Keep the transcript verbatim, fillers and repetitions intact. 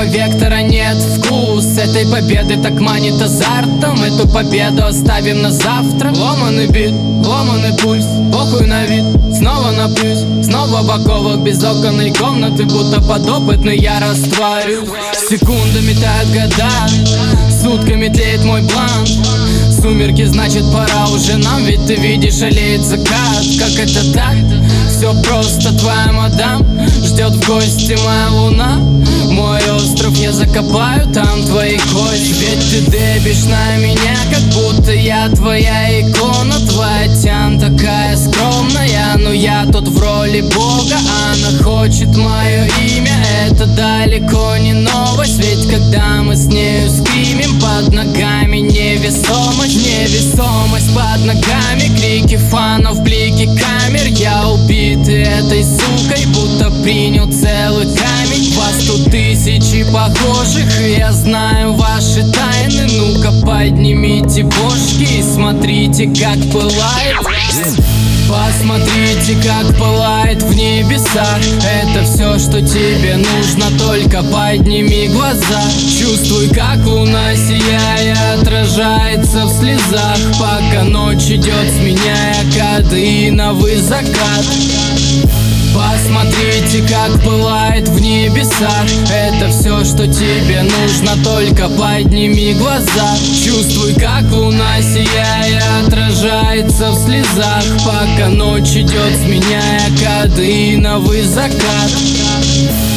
другого вектора нет. Вкус этой победы так манит азартом. Эту победу оставим на завтра. Ломаный бит, ломаный пульс, похуй на вид. Снова напьюсь, снова в оковах без окон и комнаты. Будто подопытный я растворюсь. Секундами тают года, сутками тлеет мой план. Сумерки, значит пора уже нам, ведь ты видишь, олеет закат. Как это так? Все просто, твоя мадам ждет в гости моя луна. Мой остров я закопаю, там твои кости. Ведь ты дебишь на меня, как будто я твоя икона. Твоя тян такая скромная, но я тут в роли бога. Она хочет мое имя, это далеко не новость. Ведь когда мы с нею скримим, под ногами невесомость. Невесомость под ногами, крики фанов, блики камер. Я убитый этой сукой, будто принял целый камень. Вас тут тысячи похожих, и я знаю ваши тайны. Ну-ка поднимите бошки и смотрите, как пылает. Посмотрите, как пылает в небесах. Это все, что тебе нужно, только подними глаза. Чувствуй, как луна, сияя, отражается в слезах. Пока ночь идет, сменяя кадеиновый закат. Посмотрите, как пылает в небесах. Это все, что тебе нужно, только подними глаза. Чувствуй, как луна, сияя, отражается в слезах. Пока ночь идет, сменяя кадеиновый закат.